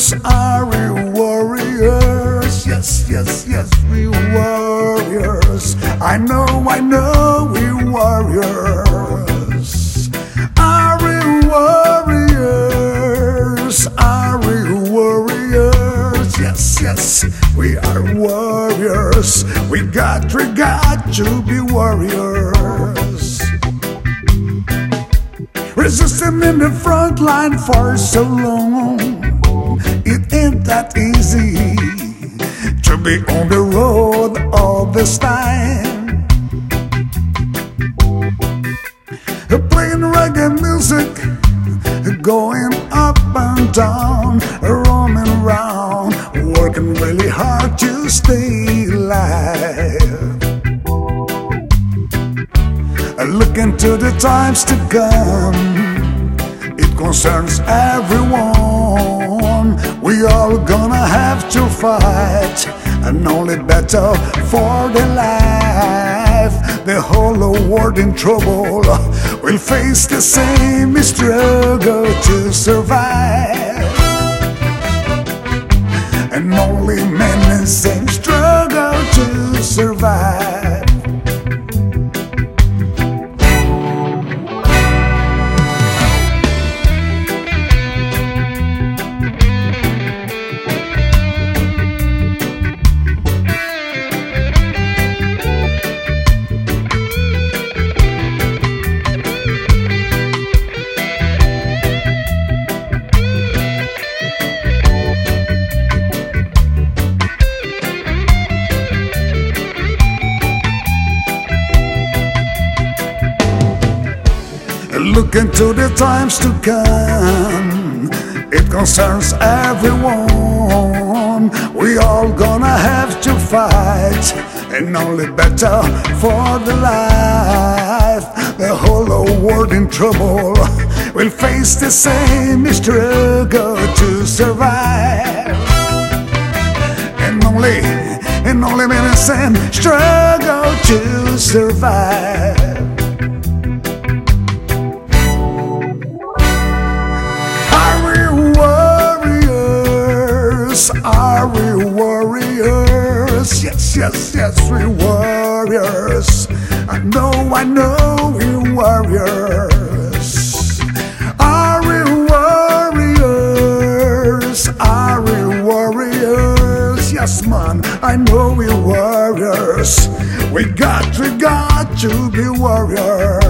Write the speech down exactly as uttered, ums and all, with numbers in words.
warriors, are we warriors? Yes, yes, yes, we warriors. I know, I know we warriors. Are we warriors? Are we warriors? Yes, yes, we are warriors. We got, we got to be warriors. Resisting in the front line for so long, it ain't that easy to be on the road all this time. Playing reggae music, going up and down, roaming around, working really hard to stay alive. Looking to the times to come, it concerns everyone. We all gonna have to fight, and only better for the life. The whole world in trouble will face the same struggle to survive, and only men the same struggle to survive. Look into the times to come, it concerns everyone. We all gonna have to fight, and only better for the life. The whole world in trouble will face the same struggle to survive, and only, and only men the same struggle to survive. Are we warriors? Yes, yes, yes, we warriors. I know, I know we warriors. Are we warriors? Are we warriors? Yes, man, I know we warriors. We got, we got to be warriors.